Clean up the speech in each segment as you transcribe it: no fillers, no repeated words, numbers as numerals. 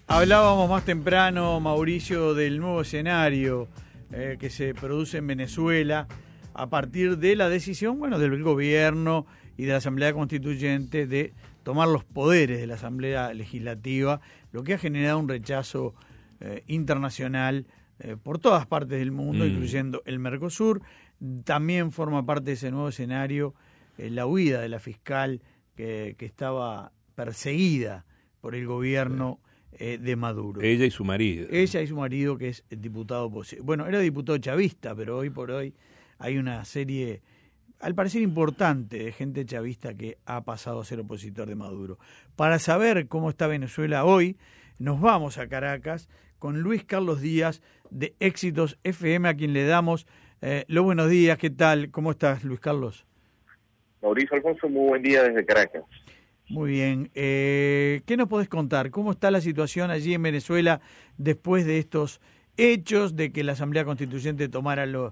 Hablábamos más temprano, Mauricio, del nuevo escenario que se produce en Venezuela a partir de la decisión, del gobierno y de la Asamblea Constituyente de tomar los poderes de la Asamblea Legislativa, lo que ha generado un rechazo internacional por todas partes del mundo, incluyendo el Mercosur. También forma parte de ese nuevo escenario la huida de la fiscal que estaba perseguida por el gobierno de Maduro. Ella y su marido. Ella y su marido, que es diputado, era diputado chavista, pero hoy por hoy hay una serie, al parecer importante, de gente chavista que ha pasado a ser opositor de Maduro. Para saber cómo está Venezuela hoy, nos vamos a Caracas con Luis Carlos Díaz de Éxitos FM, a quien le damos los buenos días. ¿Qué tal? ¿Cómo estás, Luis Carlos? Mauricio Alfonso, muy buen día desde Caracas. Muy bien. ¿Qué nos podés contar? ¿Cómo está la situación allí en Venezuela después de estos hechos, de que la Asamblea Constituyente tomara los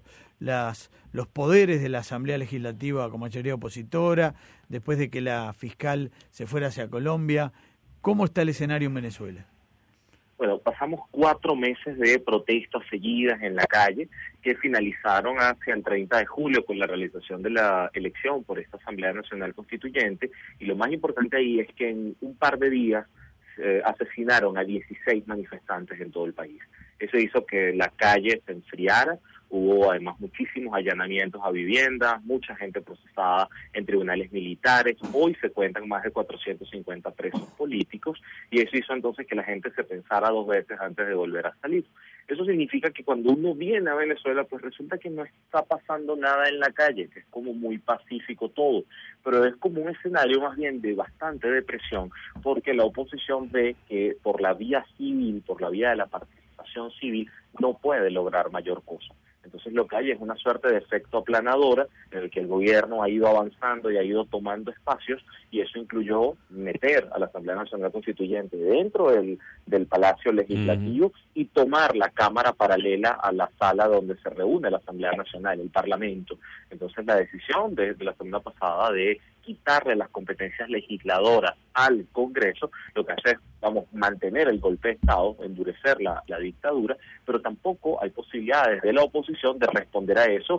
poderes de la Asamblea Legislativa con mayoría opositora, después de que la fiscal se fuera hacia Colombia? ¿Cómo está el escenario en Venezuela? Bueno, pasamos 4 meses de protestas seguidas en la calle que finalizaron hacia el 30 de julio con la realización de la elección por esta Asamblea Nacional Constituyente, y lo más importante ahí es que en un par de días asesinaron a 16 manifestantes en todo el país. Eso hizo que la calle se enfriara. Hubo además muchísimos allanamientos a viviendas, mucha gente procesada en tribunales militares. Hoy se cuentan más de 450 presos políticos, y eso hizo entonces que la gente se pensara 2 veces antes de volver a salir. Eso significa que cuando uno viene a Venezuela, pues resulta que no está pasando nada en la calle, que es como muy pacífico todo, pero es como un escenario más bien de bastante depresión, porque la oposición ve que por la vía civil, por la vía de la participación civil, no puede lograr mayor cosa. Entonces lo que hay es una suerte de efecto aplanadora en el que el gobierno ha ido avanzando y ha ido tomando espacios, y eso incluyó meter a la Asamblea Nacional Constituyente dentro del Palacio Legislativo y tomar la Cámara paralela a la sala donde se reúne la Asamblea Nacional, el Parlamento. Entonces la decisión de la semana pasada de quitarle las competencias legisladoras al Congreso, lo que hace es, mantener el golpe de Estado, endurecer la dictadura, pero tampoco hay posibilidades de la oposición de responder a eso,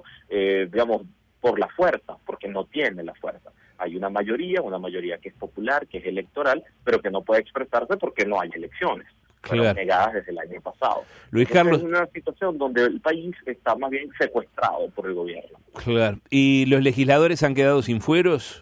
por la fuerza, porque no tiene la fuerza. Hay una mayoría que es popular, que es electoral, pero que no puede expresarse porque no hay elecciones. Fueron negadas desde el año pasado. Luis Carlos, es una situación donde el país está más bien secuestrado por el gobierno. Claro. ¿Y los legisladores han quedado sin fueros?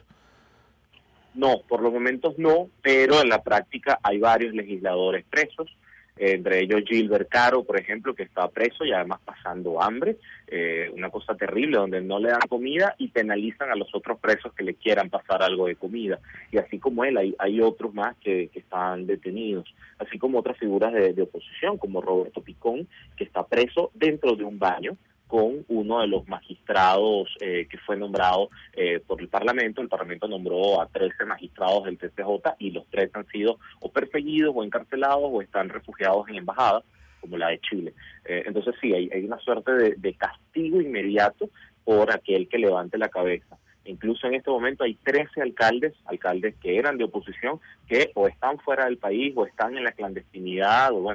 No, por los momentos no, pero en la práctica hay varios legisladores presos, entre ellos Gilbert Caro, por ejemplo, que está preso y además pasando hambre, una cosa terrible, donde no le dan comida y penalizan a los otros presos que le quieran pasar algo de comida. Y así como él, hay otros más que están detenidos, así como otras figuras de oposición, como Roberto Picón, que está preso dentro de un baño con uno de los magistrados que fue nombrado por el Parlamento. El Parlamento nombró a 13 magistrados del TCJ y los 3 han sido o perseguidos o encarcelados o están refugiados en embajadas, como la de Chile. Entonces sí, hay una suerte de castigo inmediato por aquel que levante la cabeza. Incluso en este momento hay 13 alcaldes que eran de oposición, que o están fuera del país o están en la clandestinidad o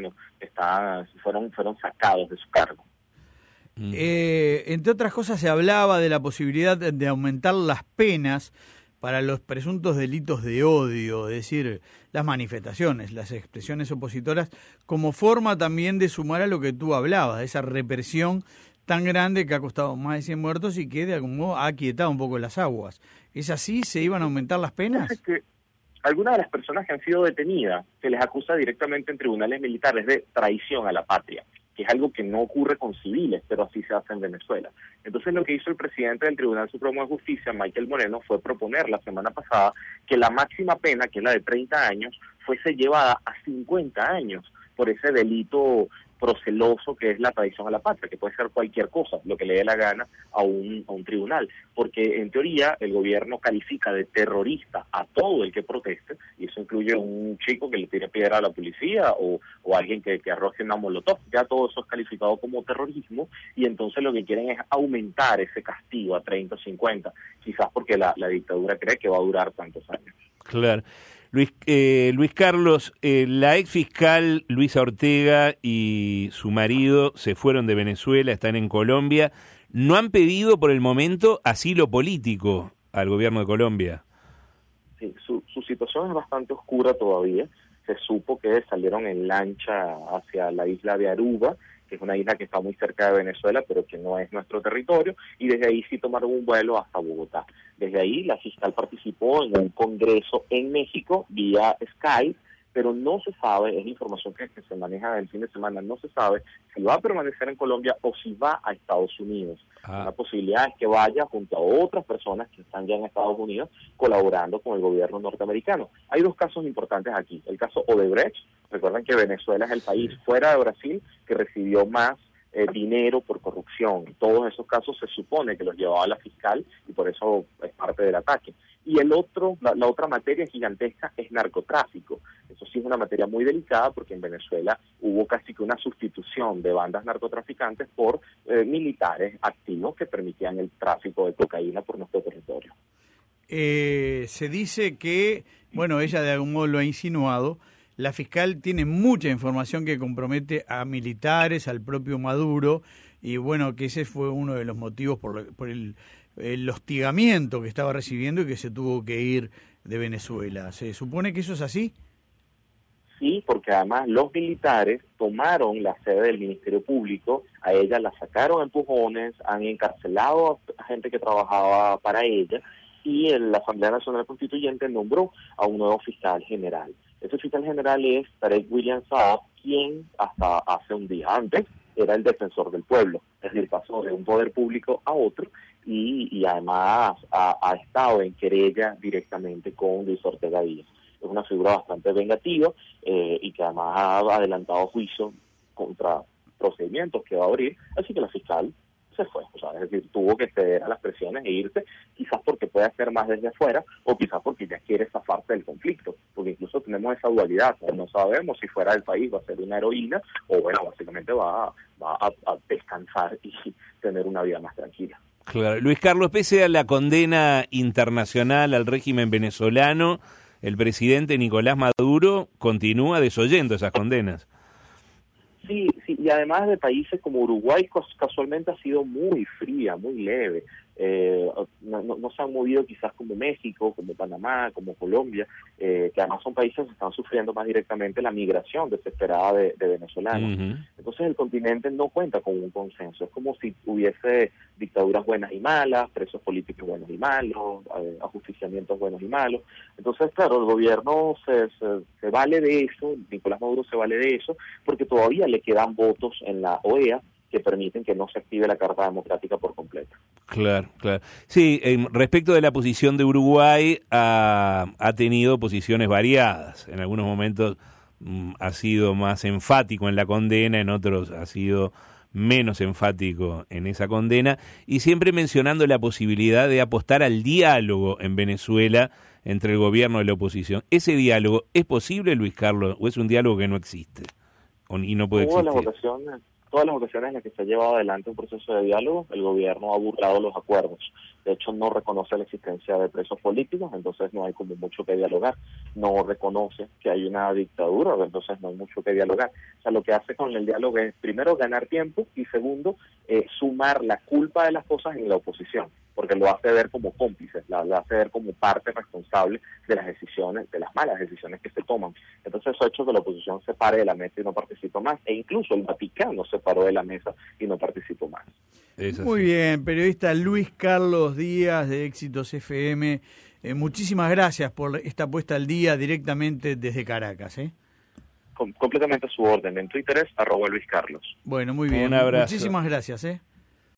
fueron sacados de su cargo. Entre otras cosas, se hablaba de la posibilidad de aumentar las penas para los presuntos delitos de odio, es decir, las manifestaciones, las expresiones opositoras, como forma también de sumar a lo que tú hablabas, de esa represión tan grande que ha costado más de 100 muertos y que de algún modo ha aquietado un poco las aguas. ¿Es así? ¿Se iban a aumentar las penas? Es que algunas de las personas que han sido detenidas se les acusa directamente en tribunales militares de traición a la patria, que es algo que no ocurre con civiles, pero así se hace en Venezuela. Entonces lo que hizo el presidente del Tribunal Supremo de Justicia, Michael Moreno, fue proponer la semana pasada que la máxima pena, que es la de 30 años, fuese llevada a 50 años por ese delito proceloso que es la traición a la patria, que puede ser cualquier cosa, lo que le dé la gana a un tribunal, porque en teoría el gobierno califica de terrorista a todo el que proteste, y eso incluye un chico que le tire piedra a la policía o alguien que arroje una molotov. Ya todo eso es calificado como terrorismo, y entonces lo que quieren es aumentar ese castigo a 30 o 50, quizás porque la dictadura cree que va a durar tantos años. Claro. Luis Carlos, la ex fiscal Luisa Ortega y su marido se fueron de Venezuela, están en Colombia. No han pedido por el momento asilo político al gobierno de Colombia. Sí, su situación es bastante oscura todavía. Se supo que salieron en lancha hacia la isla de Aruba, que es una isla que está muy cerca de Venezuela, pero que no es nuestro territorio, y desde ahí sí tomaron un vuelo hasta Bogotá. Desde ahí la fiscal participó en un congreso en México vía Skype, pero no se sabe, es información que se maneja el fin de semana, no se sabe si va a permanecer en Colombia o si va a Estados Unidos. La posibilidad es que vaya junto a otras personas que están ya en Estados Unidos colaborando con el gobierno norteamericano. Hay dos casos importantes aquí. El caso Odebrecht, recuerden que Venezuela es el país fuera de Brasil que recibió más dinero por corrupción. Todos esos casos se supone que los llevaba la fiscal y por eso es parte del ataque. Y el otro, la otra materia gigantesca es narcotráfico. Eso sí es una materia muy delicada porque en Venezuela hubo casi que una sustitución de bandas narcotraficantes por militares activos que permitían el tráfico de cocaína por nuestro territorio. Se dice que, bueno, ella de algún modo lo ha insinuado, la fiscal tiene mucha información que compromete a militares, al propio Maduro, y bueno, que ese fue uno de los motivos por el hostigamiento que estaba recibiendo y que se tuvo que ir de Venezuela. ¿Se supone que eso es así? Sí, porque además los militares tomaron la sede del Ministerio Público, a ella la sacaron a empujones, han encarcelado a gente que trabajaba para ella, y la Asamblea Nacional Constituyente nombró a un nuevo fiscal general. Ese fiscal general es Tarek William Saab, quien hasta hace un día antes era el defensor del pueblo, es decir, pasó de un poder público a otro y además ha estado en querella directamente con Luis Ortega Díaz. Es una figura bastante vengativa y que además ha adelantado juicio contra procedimientos que va a abrir, así que la fiscal se fue, o sea, es decir, tuvo que ceder a las presiones e irse, quizás porque puede hacer más desde afuera o quizás porque ya quiere zafarse del conflicto, porque incluso tenemos esa dualidad, no sabemos si fuera del país va a ser una heroína o bueno, básicamente va a descansar y tener una vida más tranquila. Claro. Luis Carlos, pese a la condena internacional al régimen venezolano, el presidente Nicolás Maduro continúa desoyendo esas condenas. Sí, y además de países como Uruguay casualmente ha sido muy fría, muy leve. No se han movido quizás como México, como Panamá, como Colombia, que además son países que están sufriendo más directamente la migración desesperada de venezolanos. Uh-huh. Entonces el continente no cuenta con un consenso. Es como si hubiese dictaduras buenas y malas, presos políticos buenos y malos, ajusticiamientos buenos y malos. Entonces, claro, el gobierno se vale de eso, Nicolás Maduro se vale de eso, porque todavía le quedan votos en la OEA que permiten que no se active la Carta Democrática por completo. Claro. Sí, respecto de la posición de Uruguay, ha tenido posiciones variadas. En algunos momentos ha sido más enfático en la condena, en otros ha sido menos enfático en esa condena, y siempre mencionando la posibilidad de apostar al diálogo en Venezuela entre el gobierno y la oposición. ¿Ese diálogo es posible, Luis Carlos, o es un diálogo que no existe y no puede existir? Todas las ocasiones en las que se ha llevado adelante un proceso de diálogo, el gobierno ha burlado los acuerdos. De hecho, no reconoce la existencia de presos políticos, entonces no hay como mucho que dialogar. No reconoce que hay una dictadura, entonces no hay mucho que dialogar. O sea, lo que hace con el diálogo es, primero, ganar tiempo y, segundo, sumar la culpa de las cosas en la oposición, porque lo hace ver como cómplices, lo hace ver como parte responsable de las decisiones, de las malas decisiones que se toman. Entonces eso ha hecho que la oposición se pare de la mesa y no participe más, e incluso el Vaticano se paró de la mesa y no participó más. Muy bien, periodista Luis Carlos Díaz de Éxitos FM, muchísimas gracias por esta puesta al día directamente desde Caracas. Completamente a su orden, en Twitter es @LuisCarlos. Bueno, muy bien, un abrazo. Muchísimas gracias.